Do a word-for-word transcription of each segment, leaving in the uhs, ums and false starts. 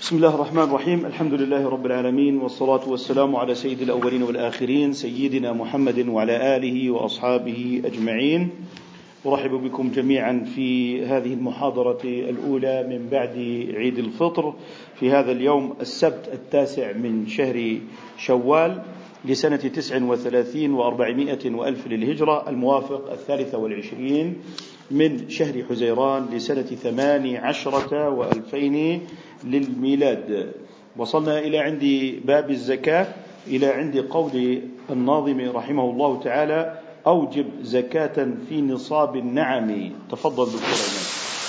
بسم الله الرحمن الرحيم. الحمد لله رب العالمين، والصلاة والسلام على سيد الأولين والآخرين سيدنا محمد وعلى آله وأصحابه أجمعين. أرحب بكم جميعا في هذه المحاضرة الأولى من بعد عيد الفطر في هذا اليوم السبت التاسع من شهر شوال لسنة تسع وثلاثين وأربعمائة وألف للهجرة، الموافق الثالثة والعشرين من شهر حزيران لسنة ثمان عشرة وألفين للميلاد. وصلنا إلى عند باب الزكاة، إلى عند قول الناظم رحمه الله تعالى: أوجب زكاة في نصاب النعم. تفضل دكتور إيمان.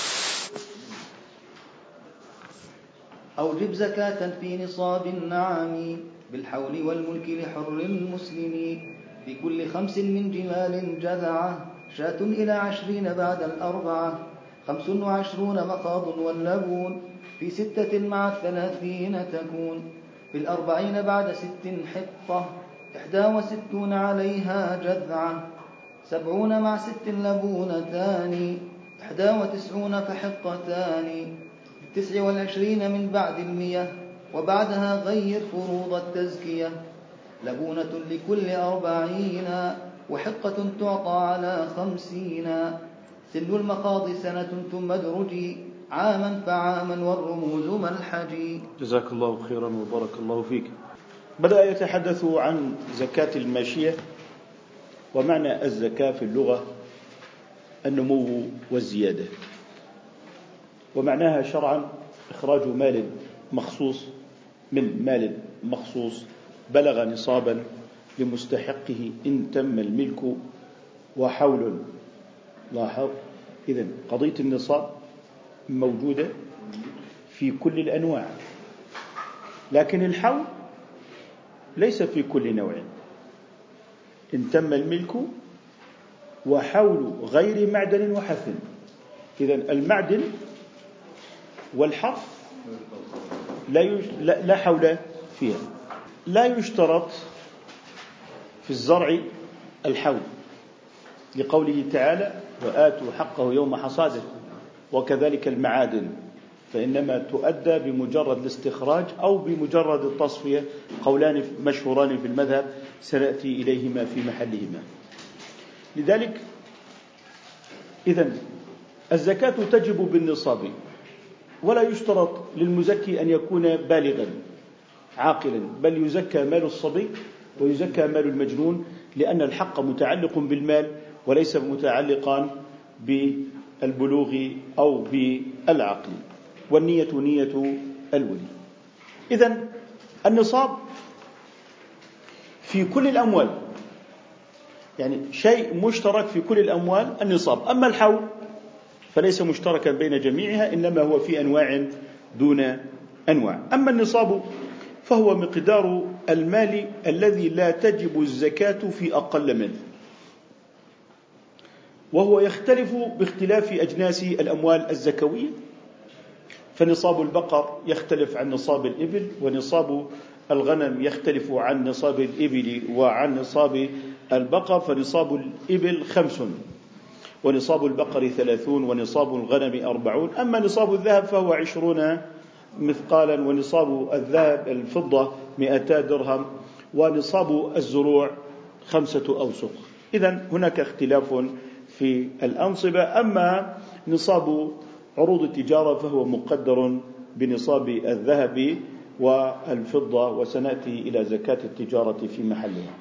أوجب زكاة في نصاب النعم بالحول والملك لحر المسلم، في كل خمس من جمال جذعة شاة إلى عشرين بعد الأربعة، خمس وعشرون مخاض واللبون في ستة مع الثلاثين تكون، في الأربعين بعد ست حطة إحدى وستون عليها جذعة، سبعون مع ست لبونتان إحدى وتسعون فحطتان، تسع والعشرين من بعد المية وبعدها غير فروض التزكية، لبونة لكل أربعين وحقة تعطى على خمسين، سن المخاض سنة ثم ادرجي عاما فعاما والرموز ملحجي. جزاك الله خيرا وبارك الله فيك. بدأ يتحدث عن زكاة الماشية، ومعنى الزكاة في اللغة النمو والزيادة، ومعناها شرعا إخراج مال مخصوص من مال مخصوص بلغ نصابا لمستحقه إن تم الملك وحول. لاحظ إذن قضية النصاب موجودة في كل الأنواع، لكن الحول ليس في كل نوع. إن تم الملك وحول غير معدن وحث. إذن المعدن والحرث لا, يج... لا... لا حول فيها. لا يشترط في الزرع الحول، لقوله تعالى: وآتوا حقه يوم حصاده. وكذلك المعادن فإنما تؤدى بمجرد الاستخراج أو بمجرد التصفية، قولان مشهوران في المذهب سنأتي إليهما في محلهما. لذلك إذن الزكاة تجب بالنصاب، ولا يشترط للمزكي أن يكون بالغا عاقلا، بل يزكى مال الصبي ويزكى مال المجنون، لأن الحق متعلق بالمال وليس متعلقا بالبلوغ أو بالعقل، والنية نية الولي. إذن النصاب في كل الأموال، يعني شيء مشترك في كل الأموال النصاب. أما الحول فليس مشتركا بين جميعها، إنما هو في أنواع دون أنواع. أما النصاب فهو مقدار المال الذي لا تجب الزكاة في أقل منه، وهو يختلف باختلاف أجناس الأموال الزكوية. فنصاب البقر يختلف عن نصاب الإبل، ونصاب الغنم يختلف عن نصاب الإبل وعن نصاب البقر. فنصاب الإبل خمس، ونصاب البقر ثلاثون، ونصاب الغنم أربعون. أما نصاب الذهب فهو عشرون مثقالا، ونصاب الذهب الفضة مئتا درهم، ونصاب الزروع خمسة أوسق. إذن هناك اختلاف في الأنصبة. أما نصاب عروض التجارة فهو مقدر بنصاب الذهب والفضة، وسنأتي إلى زكاة التجارة في محلها.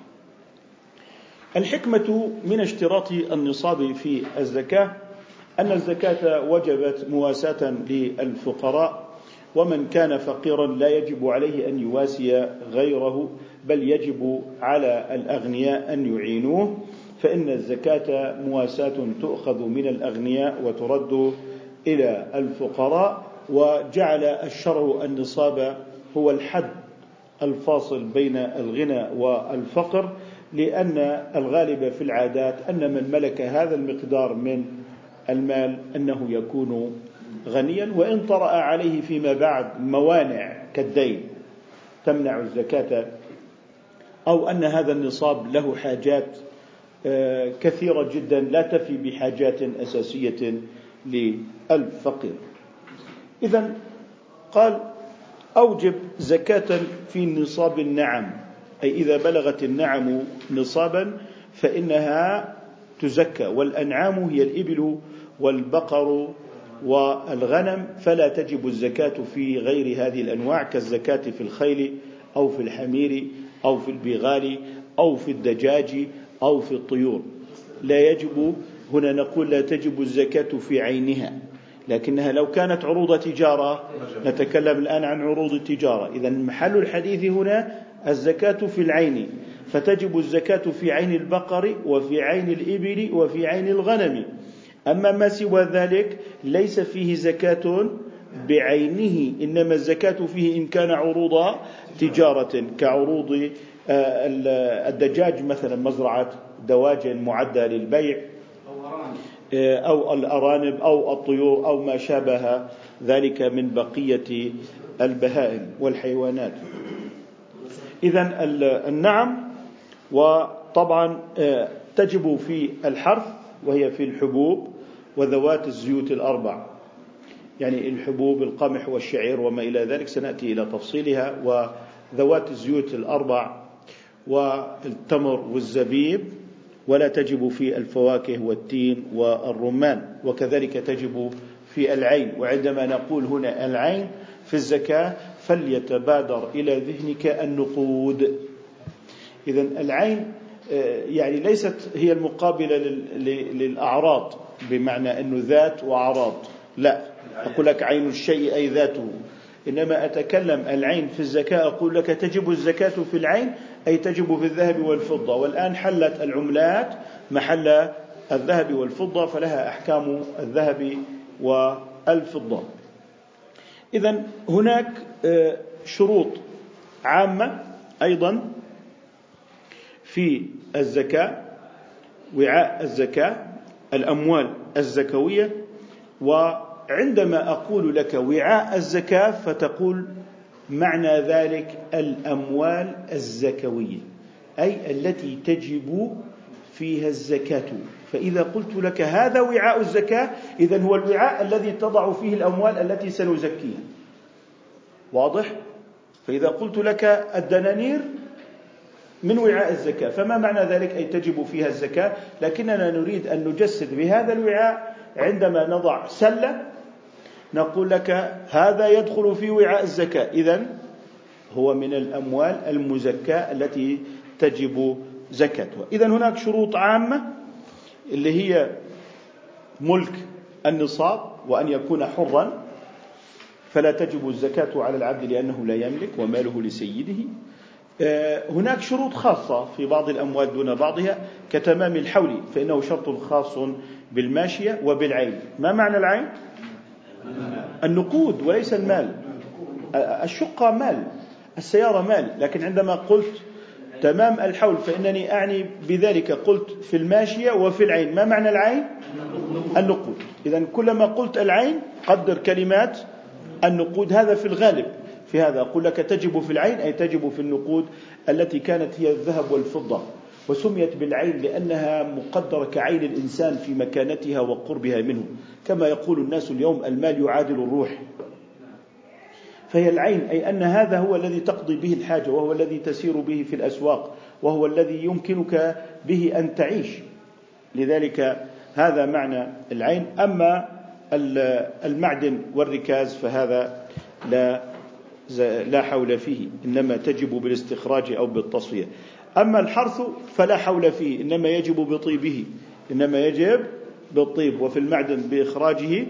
الحكمة من اشتراط النصاب في الزكاة أن الزكاة وجبت مواساة للفقراء، ومن كان فقيرا لا يجب عليه أن يواسي غيره، بل يجب على الأغنياء أن يعينوه، فإن الزكاة مواساة تؤخذ من الأغنياء وترد إلى الفقراء. وجعل الشرع النصاب هو الحد الفاصل بين الغنى والفقر، لأن الغالب في العادات أن من ملك هذا المقدار من المال أنه يكون غنيا، وإن طرأ عليه فيما بعد موانع كالدين تمنع الزكاة، أو أن هذا النصاب له حاجات كثيرة جدا لا تفي بحاجات أساسية للفقير. إذن قال أوجب زكاة في نصاب النعم، أي إذا بلغت النعم نصابا فإنها تزكى، والأنعام هي الإبل والبقر والغنم، فلا تجب الزكاة في غير هذه الأنواع كالزكاة في الخيل أو في الحمير أو في البغال أو في الدجاج أو في الطيور. لا يجب، هنا نقول لا تجب الزكاة في عينها، لكنها لو كانت عروض تجارة، نتكلم الآن عن عروض التجارة، إذن محل الحديث هنا الزكاة في العين، فتجب الزكاة في عين البقر وفي عين الإبل وفي عين الغنم. أما ما سوى ذلك ليس فيه زكاة بعينه، إنما الزكاة فيه إن كان عروض تجارة كعروض الدجاج مثلا، مزرعة دواجن معدة للبيع، أو الأرانب أو الطيور أو ما شابه ذلك من بقية البهائم والحيوانات. إذن النعم، وطبعا تجب في الحرث وهي في الحبوب وذوات الزيوت الأربع، يعني الحبوب القمح والشعير وما إلى ذلك سنأتي إلى تفصيلها، وذوات الزيوت الأربع والتمر والزبيب، ولا تجب في الفواكه والتين والرمان، وكذلك تجب في العين. وعندما نقول هنا العين في الزكاة فليتبادر إلى ذهنك النقود. إذن العين يعني ليست هي المقابلة للأعراض بمعنى أنه ذات وأعراض، لا، أقول لك عين الشيء أي ذاته، إنما أتكلم العين في الزكاة أقول لك تجب الزكاة في العين أي تجب في الذهب والفضة. والآن حلت العملات محل الذهب والفضة، فلها أحكام الذهب والفضة. إذن هناك شروط عامة أيضا في الزكاة، وعاء الزكاة، الأموال الزكوية. وعندما أقول لك وعاء الزكاة فتقول معنى ذلك الأموال الزكوية، أي التي تجب فيها الزكاة. فإذا قلت لك هذا وعاء الزكاة، إذن هو الوعاء الذي تضع فيه الأموال التي سنزكيها. واضح؟ فإذا قلت لك الدنانير من وعاء الزكاة، فما معنى ذلك؟ أي تجب فيها الزكاة، لكننا نريد أن نجسد بهذا الوعاء. عندما نضع سلة نقول لك هذا يدخل في وعاء الزكاة، إذن هو من الأموال المزكاة التي تجب زكاتها. إذن هناك شروط عامة اللي هي ملك النصاب، وأن يكون حرا، فلا تجب الزكاة على العبد لأنه لا يملك وماله لسيده. هناك شروط خاصة في بعض الأموال دون بعضها كتمام الحول، فإنه شرط خاص بالماشية وبالعين. ما معنى العين؟ النقود وليس المال. الشقة مال، السيارة مال، لكن عندما قلت تمام الحول فإنني أعني بذلك قلت في الماشية وفي العين. ما معنى العين؟ النقود. إذن كلما قلت العين قدر كلمات النقود، هذا في الغالب. في هذا أقول لك تجب في العين أي تجب في النقود التي كانت هي الذهب والفضة، وسميت بالعين لأنها مقدرة كعين الإنسان في مكانتها وقربها منه، كما يقول الناس اليوم المال يعادل الروح. فهي العين أي أن هذا هو الذي تقضي به الحاجة، وهو الذي تسير به في الأسواق، وهو الذي يمكنك به أن تعيش. لذلك هذا معنى العين. أما المعدن والركاز فهذا لا لا حول فيه، إنما تجب بالاستخراج أو بالتصفية. أما الحرث فلا حول فيه، إنما يجب بطيبه، إنما يجب بالطيب. وفي المعدن بإخراجه.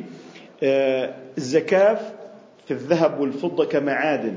الزكاة في الذهب والفضة كمعادن،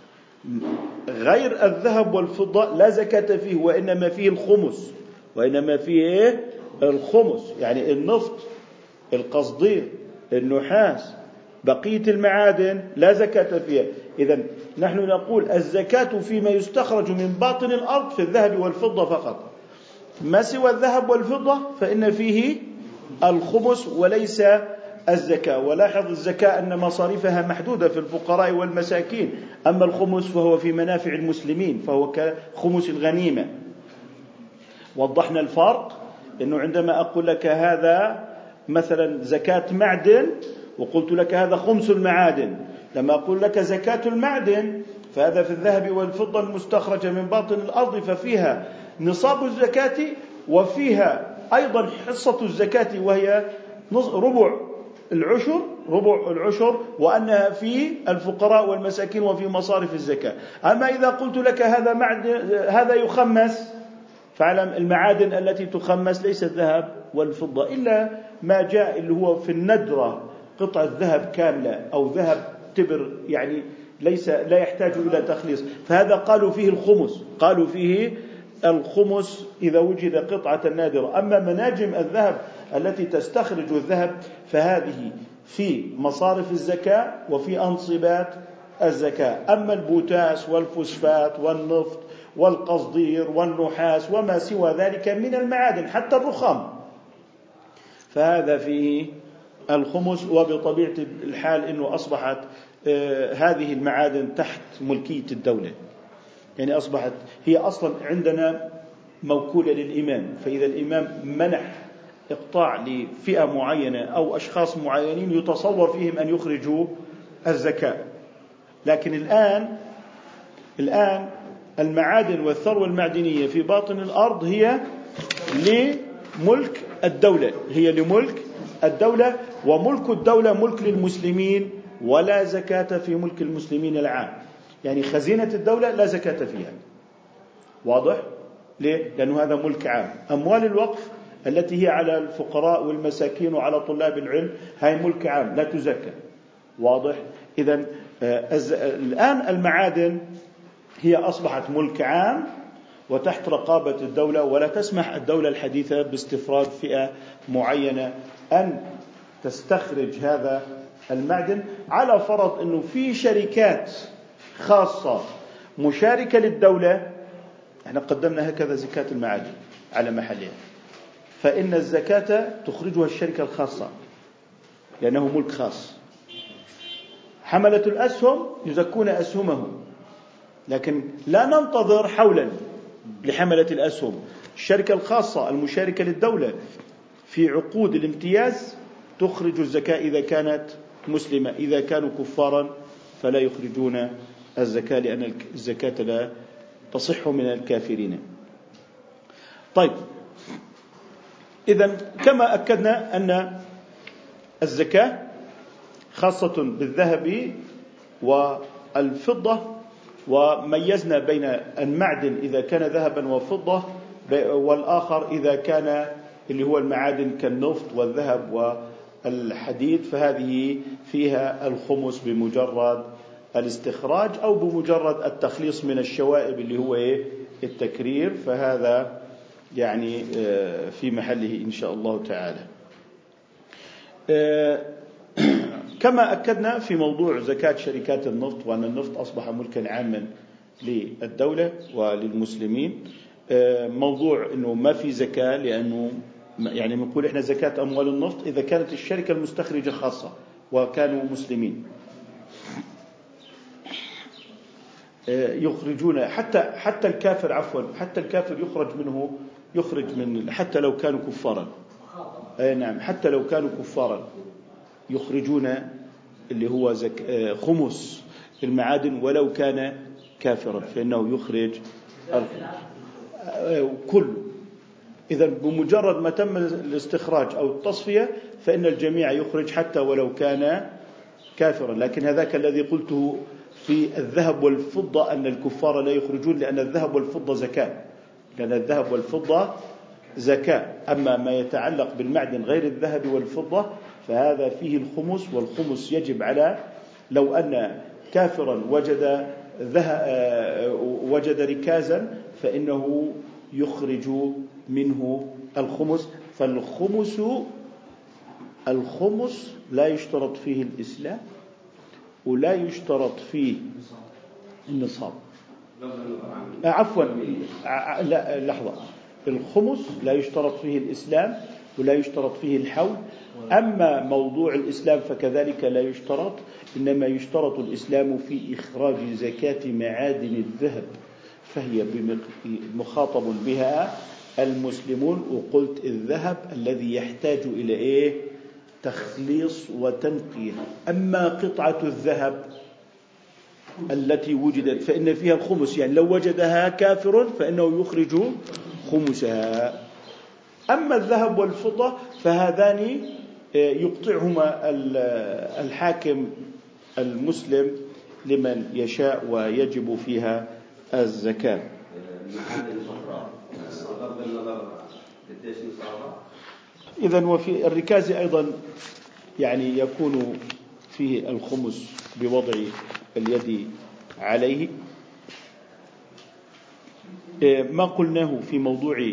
غير الذهب والفضة لا زكاة فيه، وإنما فيه الخمس، وإنما فيه الخمس، يعني النفط، القصدير، النحاس، بقية المعادن لا زكاة فيها. إذن نحن نقول الزكاة فيما يستخرج من باطن الأرض في الذهب والفضة فقط. ما سوى الذهب والفضة فإن فيه الخمس وليس الزكاة. ولاحظ الزكاة أن مصاريفها محدودة في الفقراء والمساكين، أما الخمس فهو في منافع المسلمين، فهو كخمس الغنيمة. وضحنا الفرق، إنه عندما أقول لك هذا مثلا زكاة معدن وقلت لك هذا خمس المعادن، لما أقول لك زكاة المعدن فهذا في الذهب والفضة المستخرجة من باطن الأرض، ففيها نصاب الزكاة وفيها أيضا حصة الزكاة وهي ربع العشر ربع العشر وأنها في الفقراء والمساكين وفي مصارف الزكاة. أما إذا قلت لك هذا معدن هذا يخمس، فاعلم المعادن التي تخمس ليس الذهب والفضة إلا ما جاء اللي هو في الندرة قطعة ذهب كاملة أو ذهب تبر، يعني ليس لا يحتاج إلى تخليص، فهذا قالوا فيه الخمس قالوا فيه الخمس إذا وجد قطعة نادرة. أما مناجم الذهب التي تستخرج الذهب فهذه في مصارف الزكاة وفي أنصبات الزكاة. أما البوتاس والفوسفات والنفط والقصدير والنحاس وما سوى ذلك من المعادن حتى الرخام فهذا فيه الخمس. وبطبيعة الحال أنه أصبحت آه هذه المعادن تحت ملكية الدولة، يعني أصبحت هي أصلا عندنا موكولة للإمام، فإذا الإمام منح إقطاع لفئة معينة أو أشخاص معينين يتصور فيهم أن يخرجوا الزكاة. لكن الآن الآن المعادن والثروة المعدنية في باطن الأرض هي لملك الدولة هي لملك الدولة وملك الدولة ملك للمسلمين، ولا زكاة في ملك المسلمين العام. يعني خزينة الدولة لا زكاة فيها، واضح؟ ليه؟ لأنه هذا ملك عام. أموال الوقف التي هي على الفقراء والمساكين وعلى طلاب العلم هاي ملك عام لا تزكى، واضح؟ إذن الآن المعادن هي أصبحت ملك عام وتحت رقابة الدولة، ولا تسمح الدولة الحديثة باستفراد فئة معينة أن تستخرج هذا المعدن، على فرض أنه في شركات خاصة مشاركة للدولة. احنا قدمنا هكذا زكاة المعادن على محلها، فإن الزكاة تخرجها الشركة الخاصة لأنه ملك خاص. حملة الأسهم يزكون أسهمهم، لكن لا ننتظر حولا لحملة الأسهم. الشركة الخاصة المشاركة للدولة في عقود الامتياز تخرج الزكاة إذا كانت مسلمة، إذا كانوا كفارا فلا يخرجون الزكاة لأن الزكاة لا تصح من الكافرين. طيب، إذن كما أكدنا أن الزكاة خاصة بالذهب والفضة، وميزنا بين المعدن إذا كان ذهبا وفضة والآخر إذا كان اللي هو المعادن كالنفط والذهب والحديد، فهذه فيها الخمس بمجرد الاستخراج أو بمجرد التخليص من الشوائب اللي هو التكرير، فهذا يعني في محله إن شاء الله تعالى. كما أكدنا في موضوع زكاة شركات النفط وأن النفط أصبح ملكا عاما للدولة وللمسلمين، موضوع أنه ما في زكاة لأنه يعني نقول إحنا زكاة أموال النفط إذا كانت الشركة المستخرجة خاصة وكانوا مسلمين يخرجون، حتى حتى الكافر عفوا حتى الكافر يخرج منه يخرج من حتى لو كانوا كفارا. أي نعم، حتى لو كانوا كفارا يخرجون اللي هو زك... خمس المعادن ولو كان كافرا فإنه يخرج كل. إذا بمجرد ما تم الاستخراج أو التصفية فإن الجميع يخرج حتى ولو كان كافرا. لكن هذاك الذي قلته في الذهب والفضة أن الكفار لا يخرجون لأن الذهب والفضة زكاة، لأن الذهب والفضة زكاة. أما ما يتعلق بالمعدن غير الذهب والفضة فهذا فيه الخمس، والخمس يجب على لو أن كافرا وجد وجد ركازا فإنه يخرج منه الخمس. فالخمس الخمس لا يشترط فيه الإسلام ولا يشترط فيه النصاب. عفوا لا لحظة، الخمس لا يشترط فيه الإسلام ولا يشترط فيه الحول. أما موضوع الإسلام فكذلك لا يشترط، إنما يشترط الإسلام في إخراج زكاة معادن الذهب، فهي مخاطب بها المسلمون. وقلت الذهب الذي يحتاج إلى إيه؟ تخليص وتنقية. أما قطعة الذهب التي وجدت فإن فيها الخمس، يعني لو وجدها كافر فإنه يخرج خمسها. أما الذهب والفضة فهذان يقطعهما الحاكم المسلم لمن يشاء ويجب فيها الزكاة. إذن وفي الركاز أيضا يعني يكون فيه الخمس بوضع اليد عليه. ما قلناه في موضوع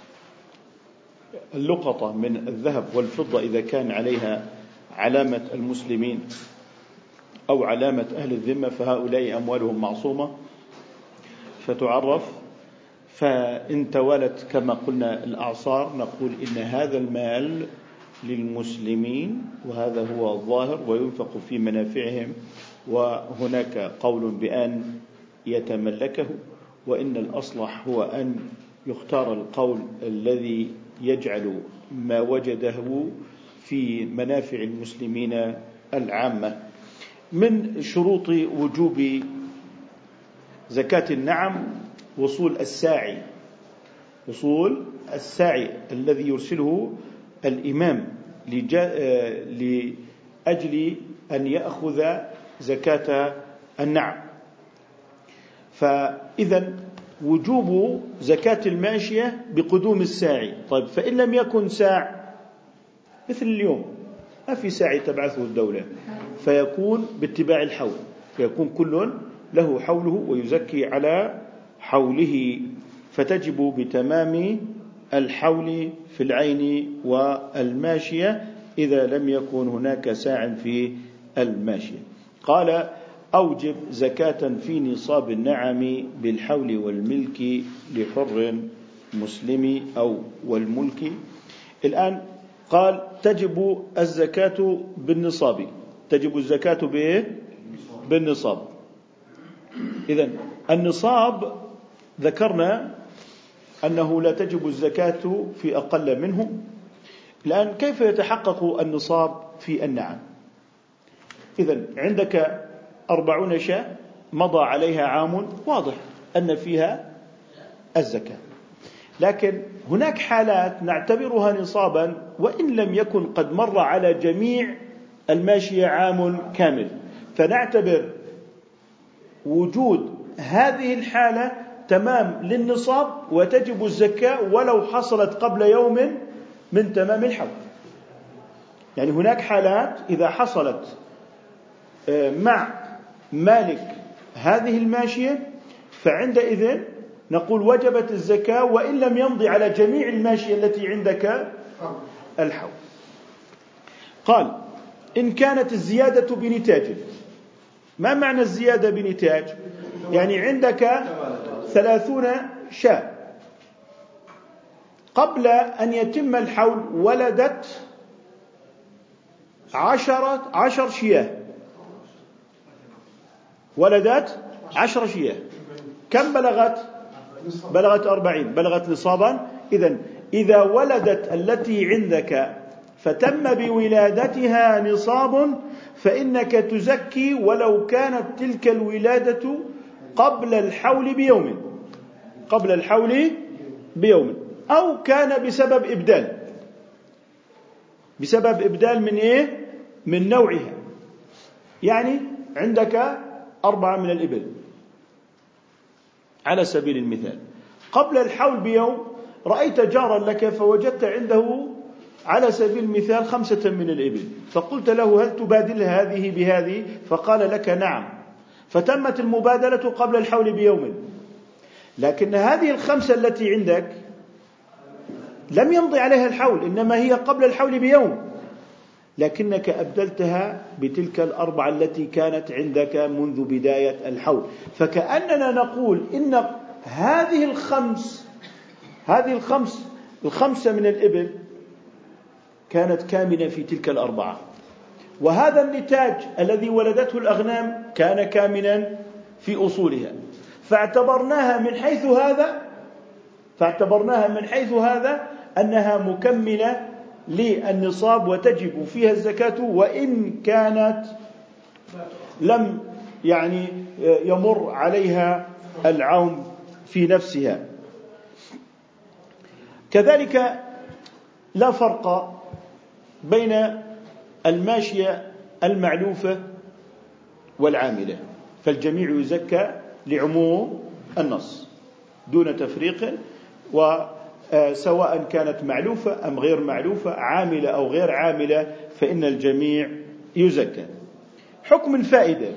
اللقطة من الذهب والفضة إذا كان عليها علامة المسلمين أو علامة أهل الذمة فهؤلاء أموالهم معصومة فتعرف. فإن توالت كما قلنا الأعصار نقول إن هذا المال للمسلمين وهذا هو الظاهر وينفق في منافعهم، وهناك قول بأن يتملكه، وإن الأصلح هو أن يختار القول الذي يجعل ما وجده في منافع المسلمين العامة. من شروط وجوب زكاة النعم وصول الساعي، وصول الساعي الذي يرسله الإمام لأجل أن يأخذ زكاة النعم. فإذا وجوب زكاة الماشية بقدوم الساعي. طيب فإن لم يكن ساع مثل اليوم ما في ساعي تبعثه الدولة فيكون باتباع الحول، فيكون كل له حوله ويزكي على حوله، فتجب بتمام الحول في العين والماشية إذا لم يكن هناك ساع في الماشية. قال أوجب زكاة في نصاب النعم بالحول والملك لحر مسلم أو والملك. الآن قال تجب الزكاة بالنصاب، تجب الزكاة بإيه؟ بالنصاب. إذن النصاب ذكرنا أنه لا تجب الزكاة في أقل منه. الآن كيف يتحقق النصاب في النعم؟ إذن عندك أربعون شاة مضى عليها عام، واضح أن فيها الزكاة، لكن هناك حالات نعتبرها نصابا وإن لم يكن قد مر على جميع الماشية عام كامل، فنعتبر وجود هذه الحالة تمام للنصاب وتجب الزكاة ولو حصلت قبل يوم من تمام الحول. يعني هناك حالات إذا حصلت مع مالك هذه الماشية فعندئذ نقول وجبت الزكاة وإن لم يمضي على جميع الماشية التي عندك الحول. قال إن كانت الزيادة بنتاج. ما معنى الزيادة بنتاج؟ يعني عندك ثلاثون شاة قبل أن يتم الحول ولدت عشرة عشر شياه، ولدت عشر شياه، كم بلغت؟ بلغت أربعين، بلغت نصابا. إذن إذا ولدت التي عندك فتم بولادتها نصاب فإنك تزكي ولو كانت تلك الولادة قبل الحول بيوم، قبل الحول بيوم، أو كان بسبب إبدال، بسبب إبدال من إيه؟ من نوعها. يعني عندك أربعة من الإبل على سبيل المثال، قبل الحول بيوم رأيت جارا لك فوجدت عنده على سبيل المثال خمسة من الإبل، فقلت له هل تبادل هذه بهذه؟ فقال لك نعم، فتمت المبادلة قبل الحول بيوم. لكن هذه الخمسة التي عندك لم يمضي عليها الحول، إنما هي قبل الحول بيوم، لكنك أبدلتها بتلك الأربعة التي كانت عندك منذ بداية الحول. فكأننا نقول إن هذه الخمس هذه الخمس الخمسة من الإبل كانت كامنة في تلك الأربعة، وهذا النتاج الذي ولدته الأغنام كان كامنا في أصولها، فاعتبرناها من حيث هذا فاعتبرناها من حيث هذا أنها مكملة للنصاب وتجب فيها الزكاة وإن كانت لم يعني يمر عليها العوم في نفسها. كذلك لا فرق بين الماشية المعلوفة والعاملة، فالجميع يزكى لعموم النص دون تفريق، وسواء كانت معلوفة أم غير معلوفة، عاملة أو غير عاملة، فإن الجميع يزكى. حكم الفائدة.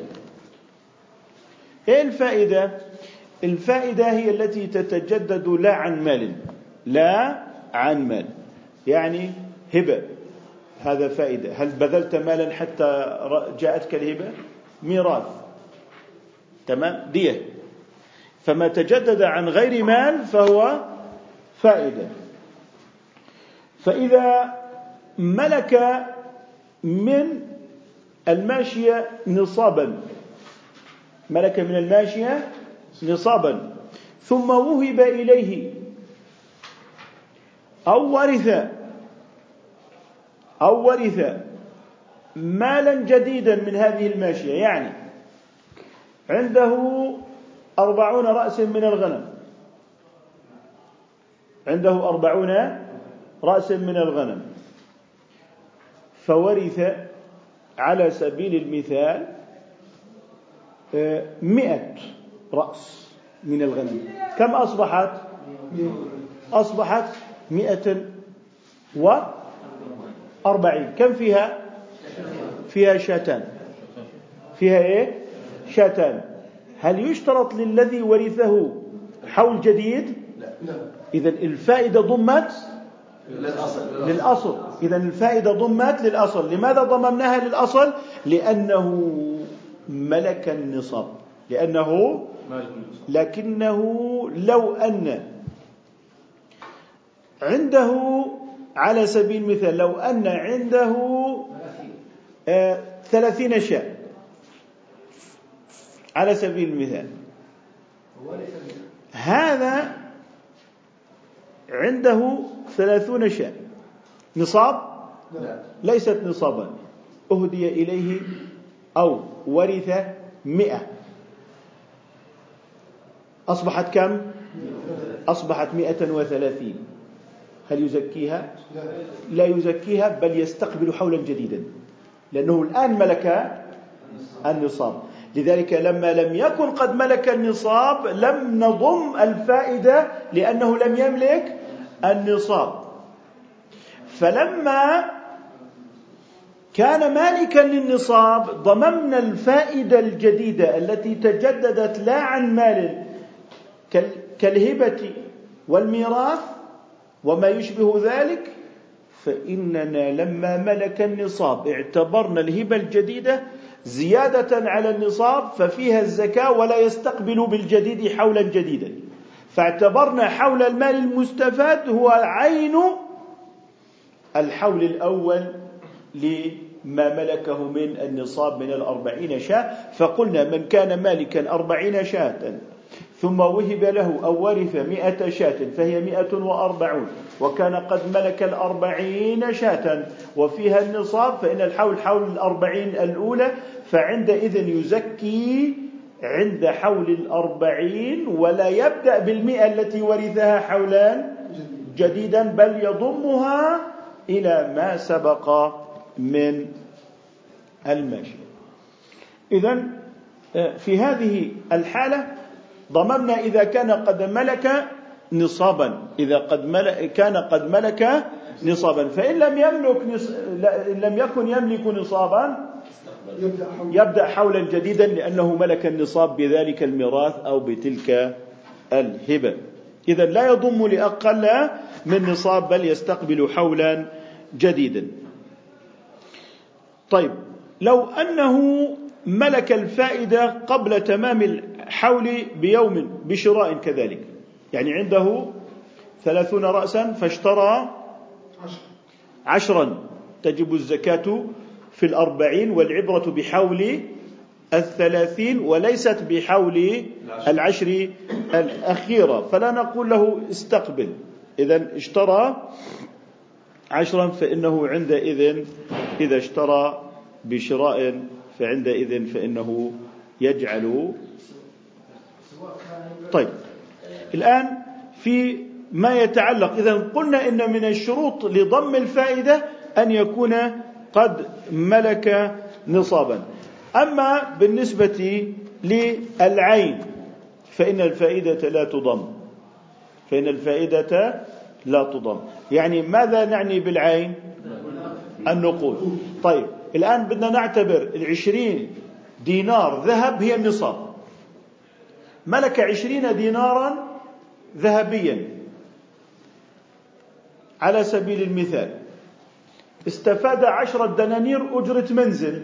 إيه الفائدة؟ الفائدة هي التي تتجدد لا عن مال، لا عن مال، يعني هبة، هذا فائدة. هل بذلت مالا حتى جاءتك الهبة؟ ميراث، تمام، دية. فما تجدد عن غير مال فهو فائدة. فإذا ملك من الماشية نصابا، ملك من الماشية نصابا ثم وهب إليه أو ورث أو ورث مالا جديدا من هذه الماشية، يعني عنده أربعون رأس من الغنم، عنده أربعون رأس من الغنم، فورث على سبيل المثال مئة رأس من الغنم. كم أصبحت؟ أصبحت مئة وأربعين. كم فيها؟ فيها شاتان. فيها إيه؟ شاتان. هل يشترط للذي ورثه حول جديد؟ إذن الفائدة ضمت للأصل. إذن الفائدة ضمت للأصل. لماذا ضممناها للأصل؟ لأنه ملك النصاب، لأنه لكنه لو أن عنده على سبيل المثال لو أن عنده آه ثلاثين شاة على سبيل المثال، هذا عنده ثلاثون شاة نصاب؟ ليست نصابا. أهدي إليه أو ورث مئة، أصبحت كم؟ أصبحت مئة وثلاثين. هل يزكيها؟ لا يزكيها، بل يستقبل حولا جديدا، لأنه الآن ملك النصاب. لذلك لما لم يكن قد ملك النصاب لم نضم الفائدة، لأنه لم يملك النصاب. فلما كان مالكا للنصاب ضممنا الفائدة الجديدة التي تجددت لا عن مال كالهبة والميراث وما يشبه ذلك. فإننا لما ملك النصاب اعتبرنا الهبة الجديدة زيادة على النصاب ففيها الزكاة ولا يستقبل بالجديد حولا جديدا، فاعتبرنا حول المال المستفاد هو عين الحول الأول لما ملكه من النصاب من الأربعين شاة. فقلنا من كان مالكا أربعين شاة ثم وهب له أو ورث مئة شاة فهي مئة وأربعون، وكان قد ملك الأربعين شاة وفيها النصاب، فإن الحول حول الأربعين الأولى، فعندئذ يزكي عند حول الأربعين ولا يبدأ بالمئة التي ورثها حولا جديدا، بل يضمها إلى ما سبق من الماشية. إذن في هذه الحالة ضممنا إذا كان قد ملك نصابا، إذا قد ملك كان قد ملك نصابا. فإن لم يملك نص... لم يكن يملك نصابا يبدأ حولا جديدا، لأنه ملك النصاب بذلك الميراث أو بتلك الهبة. إذا لا يضم لأقل من نصاب بل يستقبل حولا جديدا. طيب، لو أنه ملك الفائدة قبل تمام الحول بيوم بشراء كذلك، يعني عنده ثلاثون رأسا فاشترى عشرا، تجب الزكاة في الأربعين، والعبرة بحول الثلاثين وليست بحول العشر الأخيرة. فلا نقول له استقبل، إذن اشترى عشرا فإنه عندئذ إذا اشترى بشراء فعندئذ فإنه يجعل. طيب الآن في ما يتعلق، إذا قلنا إن من الشروط لضم الفائدة أن يكون قد ملك نصابا. أما بالنسبة للعين فإن الفائدة لا تضم، فإن الفائدة لا تضم. يعني ماذا نعني بالعين؟ النقود. طيب الآن بدنا نعتبر العشرين دينار ذهب هي النصاب، ملك عشرين دينارا ذهبيا على سبيل المثال، استفاد عشرة دنانير أجرة منزل،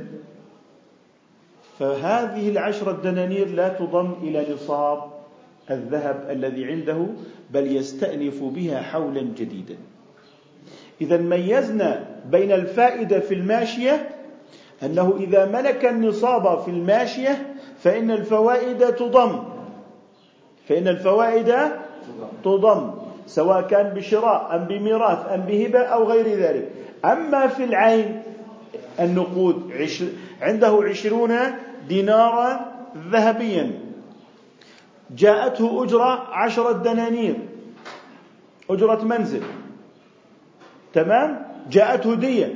فهذه العشرة دنانير لا تضم إلى نصاب الذهب الذي عنده، بل يستأنف بها حولا جديدا. إذا ميزنا بين الفائدة في الماشية أنه إذا ملك النصاب في الماشية فإن الفوائد تضم، فإن الفوائد تضم سواء كان بشراء أم بميراث أم بهبة أو غير ذلك. أما في العين النقود عنده عشرون دينارا ذهبيا، جاءته أجرة عشرة دنانير، أجرة منزل، تمام، جاءته هدية،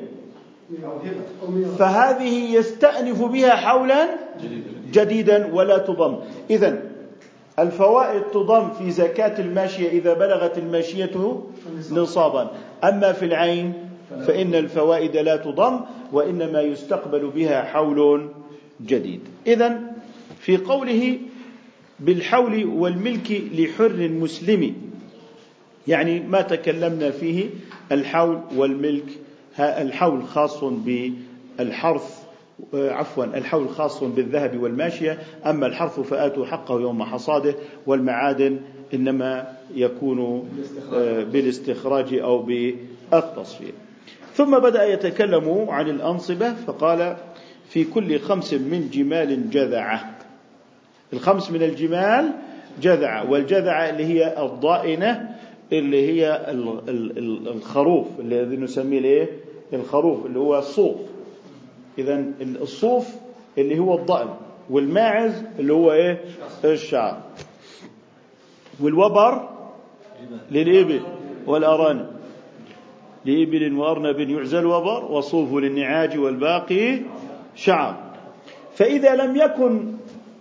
فهذه يستأنف بها حولا جديدا ولا تضم. إذن الفوائد تضم في زكاة الماشية إذا بلغت الماشية نصابا. أما في العين فإن الفوائد لا تضم، وإنما يستقبل بها حول جديد. إذن في قوله بالحول والملك لحر مسلم، يعني ما تكلمنا فيه الحول والملك، الحول خاص بالحرث، عفوا الحول خاص بالذهب والماشية، أما الحرث فآتوا حقه يوم حصاده، والمعادن إنما يكون بالاستخراج أو بالتصفية. ثم بدأ يتكلم عن الأنصبة فقال في كل خمس من جمال جذعة. الخمس من الجمال جذعة، والجذعة اللي هي الضائنة اللي هي الخروف الذي نسميه الايه الخروف اللي هو الصوف. إذن الصوف اللي هو الضأن، والماعز اللي هو ايه الشعر، والوبر للإبل والأرانب، لإبل وأرنب يعزى الوبر، وصوف للنعاج والباقي شعر. فإذا لم يكن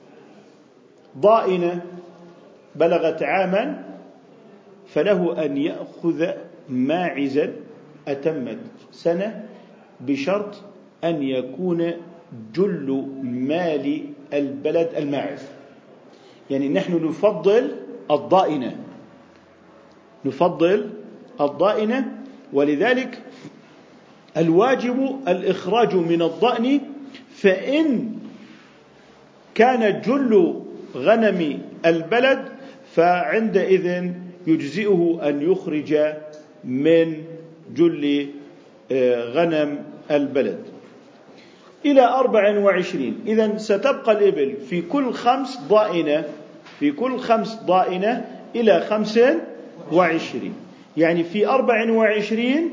ضائنة بلغت عاما فله أن يأخذ ماعزا أتمت سنة، بشرط أن يكون جل مال البلد الماعز. يعني نحن نفضل الضائنة، نفضل الضائنة، ولذلك الواجب الإخراج من الضأن، فإن كان جل غنم البلد فعندئذ يجزئه أن يخرج من جل غنم البلد إلى أربع وعشرين. إذن ستبقى الإبل في كل خمس ضائنة، في كل خمس ضائنة إلى خمس وعشرين، يعني في أربع وعشرين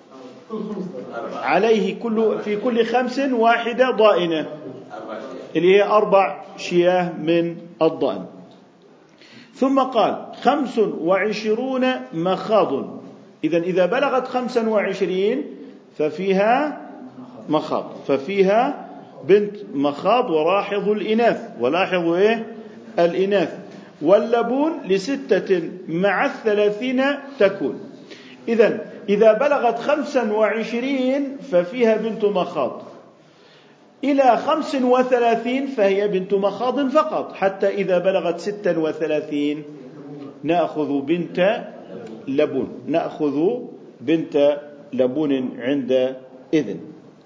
عليه كل في كل خمس واحدة ضائنة اللي هي أربع شياه من الضأن. ثم قال خمس وعشرون مخاض. إذن إذا بلغت خمسا وعشرين ففيها مخاض، ففيها بنت مخاض وراحظ الإناث، ولاحظ إيه الإناث، واللبون لستة مع الثلاثين تكون. إذن إذا بلغت خمسا وعشرين ففيها بنت مخاض، إلى خمس وثلاثين فهي بنت مخاض فقط، حتى إذا بلغت ستا وثلاثين نأخذ بنت لبون، نأخذ بنت لبون عند إذن.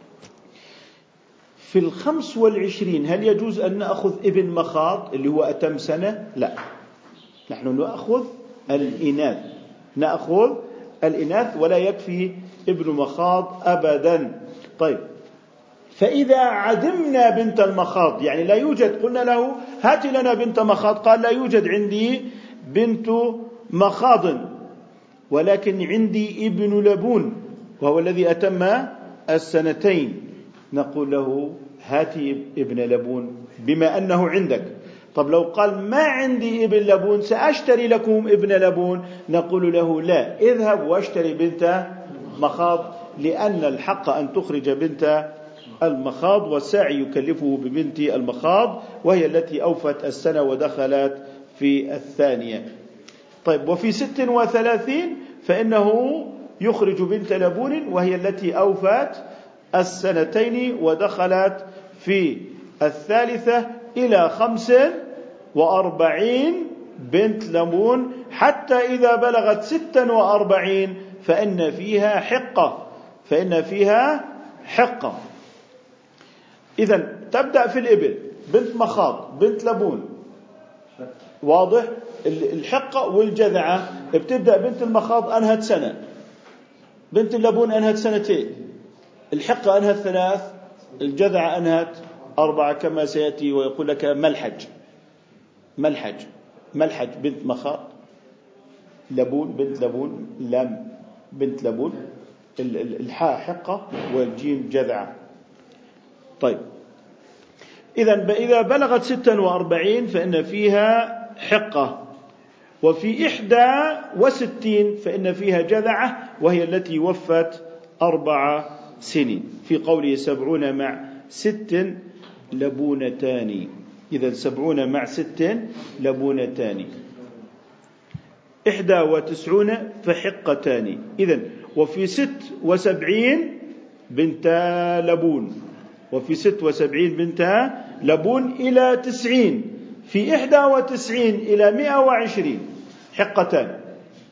في الخمس والعشرين هل يجوز أن نأخذ ابن مخاض اللي هو أتم سنة؟ لا، نحن نأخذ الإناث، نأخذ الإناث ولا يكفي ابن مخاض أبدا. طيب فإذا عدمنا بنت المخاض، يعني لا يوجد، قلنا له هات لنا بنت مخاض، قال لا يوجد عندي بنت مخاض، ولكن عندي ابن لبون وهو الذي أتم السنتين، نقول له هاتي ابن لبون بما أنه عندك. طب لو قال ما عندي ابن لبون سأشتري لكم ابن لبون، نقول له لا، اذهب واشتري بنت مخاض، لأن الحق أن تخرج بنت المخاض، والساعي يكلفه ببنت المخاض وهي التي أوفت السنة ودخلت في الثانية. طيب وفي ست وثلاثين فإنه يخرج بنت لبون وهي التي أوفت السنتين ودخلت في الثالثة إلى خمس وأربعين بنت لبون، حتى إذا بلغت ستا وأربعين فإن فيها حقة فإن فيها حقة. إذن تبدأ في الإبل بنت مخاض بنت لبون، واضح؟ الحقة والجذعة بتبدأ بنت المخاض أنهت سنة، بنت اللبون أنهت سنتين، الحقة أنهت ثلاث، الجذعة أنهت أربعة، كما سيأتي ويقول لك ملحج ملحج ملحج بنت مخاض، لبون بنت لبون، لام بنت لبون، الحاء حقة والجيم جذعة. طيب إذن إذا بلغت ستا وأربعين فإن فيها حقة، وفي إحدى وستين فإن فيها جذعة وهي التي وفت أربع سنين، في قوله سبعون مع ست لبونتان. إذن سبعون مع ست لبونتان، إحدى وتسعون فحقتان. إذن وفي ست وسبعين بنت لبون، وفي ست وسبعين بنت لبون إلى تسعين، في إحدى وتسعين إلى مئة وعشرين حقتان،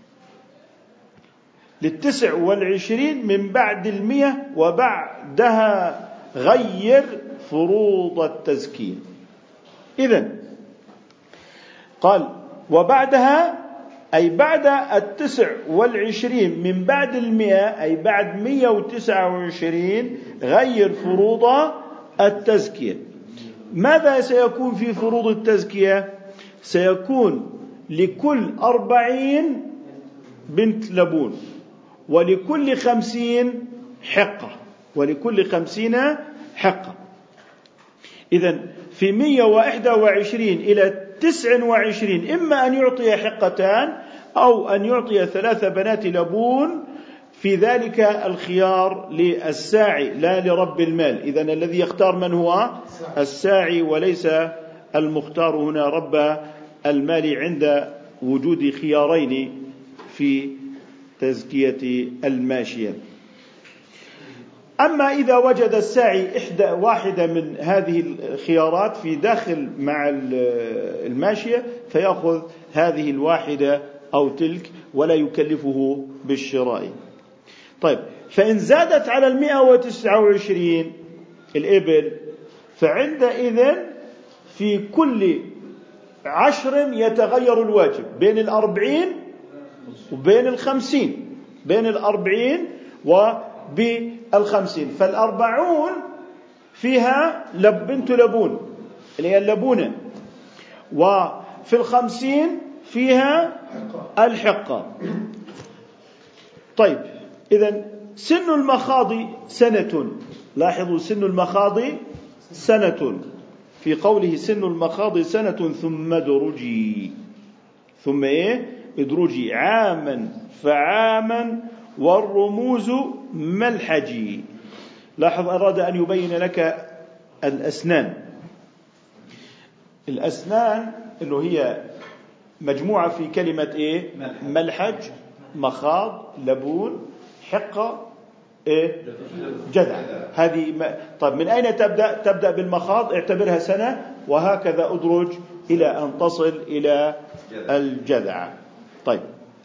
للتسع والعشرين من بعد المئة وبعدها غير فروض التزكية. إذن قال وبعدها أي بعد التسع والعشرين من بعد المئة أي بعد مئة وتسعة وعشرين غير فروض التزكية. ماذا سيكون في فروض التزكية؟ سيكون لكل أربعين بنت لبون، ولكل خمسين حقة، ولكل خمسين حقة. إذن في مئة وإحدى وعشرين إلى تسع وعشرين إما أن يعطي حقتان أو أن يعطي ثلاث بنات لبون، في ذلك الخيار للساعي لا لرب المال. إذن الذي يختار من هو؟ الساعي، وليس المختار هنا رب المال، عند وجود خيارين في تزكية الماشية. أما إذا وجد الساعي إحدى واحدة من هذه الخيارات في داخل مع الماشية فيأخذ هذه الواحدة أو تلك ولا يكلفه بالشراء. طيب فإن زادت على المئة وتسعة وعشرين الإبل فعندئذ في كل عشر يتغير الواجب بين الأربعين وبين الخمسين، بين الأربعين وبالخمسين. فالأربعون فيها لب بنت لبون اللي هي اللبونة، وفي الخمسين فيها الحقة. طيب إذن سن المخاض سنة، لاحظوا سن المخاض سنة، في قوله سن المخاض سنة ثم ادرجي، ثم إيه ادرجي عاما فعاما والرموز ملحجي. لاحظ أراد أن يبين لك الأسنان. الأسنان اللي هي مجموعة في كلمة إيه؟ ملحج، مخاض، لبون، حقة، إيه؟ جذع. هذه ما... طيب من أين تبدأ؟ تبدأ بالمخاض، اعتبرها سنة، وهكذا أدرج إلى أن تصل إلى الجذع. طيب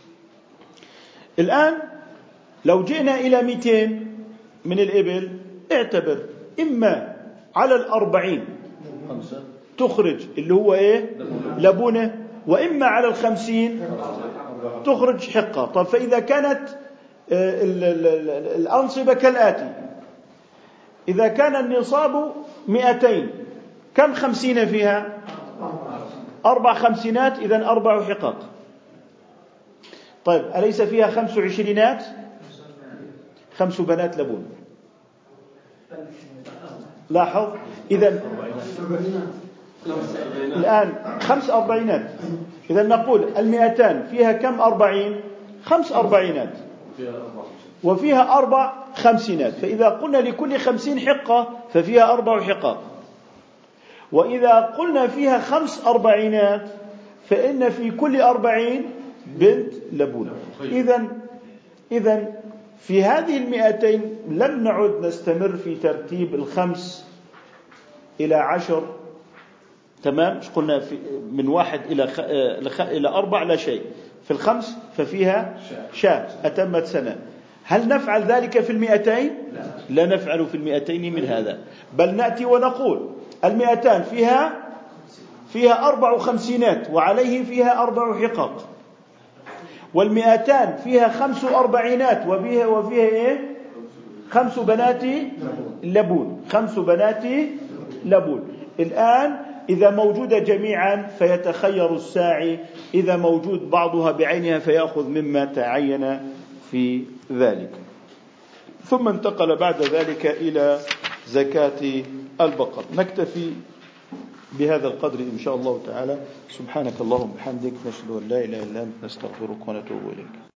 الآن لو جئنا إلى مئتين من الإبل، اعتبر إما على الأربعين تخرج اللي هو إيه؟ لبونة، وإما على الخمسين تخرج حقة. طب فإذا كانت الأنصبة كالآتي: إذا كان النصاب مئتين كم خمسين فيها؟ أربع خمسينات، إذن أربع حقق. طيب أليس فيها خمس عشرينات؟ خمس بنات لبون. لاحظ إذا الآن خمس أربعينات. إذا نقول المئتان فيها كم أربعين؟ خمس أربعينات وفيها أربع خمسينات. فإذا قلنا لكل خمسين حقة ففيها أربع حقق. وإذا قلنا فيها خمس أربعينات فإن في كل أربعين بنت لبون. إذن إذن في هذه المئتين لم نعد نستمر في ترتيب الخمس إلى عشر. تمام؟ قلنا في من واحد إلى خ... إلى أربع لا شيء. في الخمس ففيها شاة أتمت سنة. هل نفعل ذلك في المئتين؟ لا نفعل في المئتين من هذا، بل نأتي ونقول المئتان فيها فيها أربع خمسينات وعليه فيها أربع حقق، والمئتان فيها خمس أربعينات وفيها وفيها إيه؟ خمس بنات لبون. خمس بنات لبون. الآن إذا موجودة جميعا فيتخير الساعي، إذا موجود بعضها بعينها فيأخذ مما تعين في ذلك. ثم انتقل بعد ذلك إلى زكاة البقر. نكتفي بهذا القدر إن شاء الله تعالى. سبحانك اللهم وبحمدك، نشهد أن لا إله إلا أنت، نستغفرك ونتوب إليك.